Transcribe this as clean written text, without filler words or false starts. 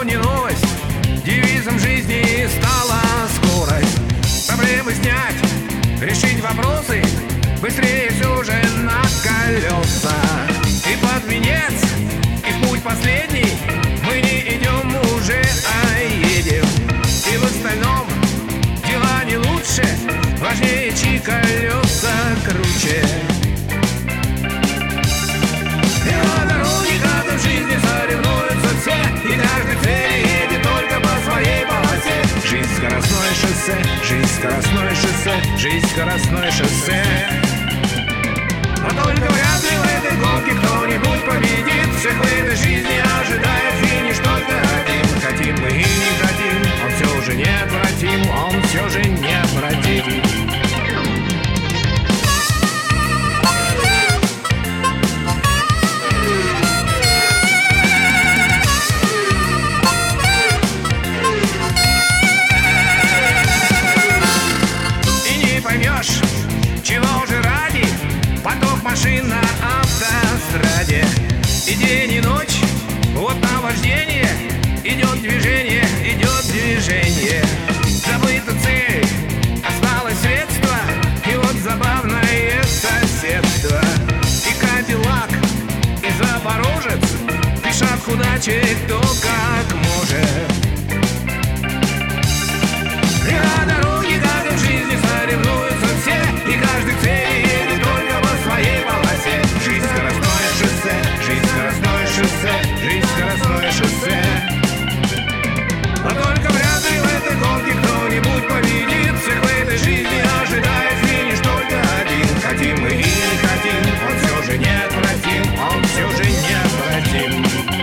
давно не новость. Девизом жизни стала скорость. Проблемы снять, решить вопросы, быстрее все же на колеса. И под венец, и в путь последний мы не идем уже, а едем. И в остальном дела не лучше, важнее, чьи колеса круче. И на дороге, как в жизни, соревнуются все, и каждый цели едет только по своей полосе. Жизнь скоростное шоссе, жизнь скоростное шоссе, жизнь скоростное шоссе. Но только вряд ли в этой гонке кто-нибудь победит. Всех в этой жизни ожидает финиш только один. Хотим мы и не хотим, он все же неотвратим, он все же неотвратим. Чего же ради поток машин на автостраде? И день, и ночь, вот наваждение, идет движение, идет движение. Забыта цель, осталось средство, и вот забавное соседство. И Кадиллак, и Запорожец спешат к удаче кто как может. И на дороге, как и в жизни, соревнуются все, и каждый цели едет только по своей полосе. Жизнь скоростное шоссе, жизнь скоростное шоссе, жизнь скоростное шоссе. Но только вряд ли в этой гонке кто-нибудь победит. Всех в этой жизни ожидает финиш только один. Хотим мы и не хотим, он все же неотвратим, он все же неотвратим.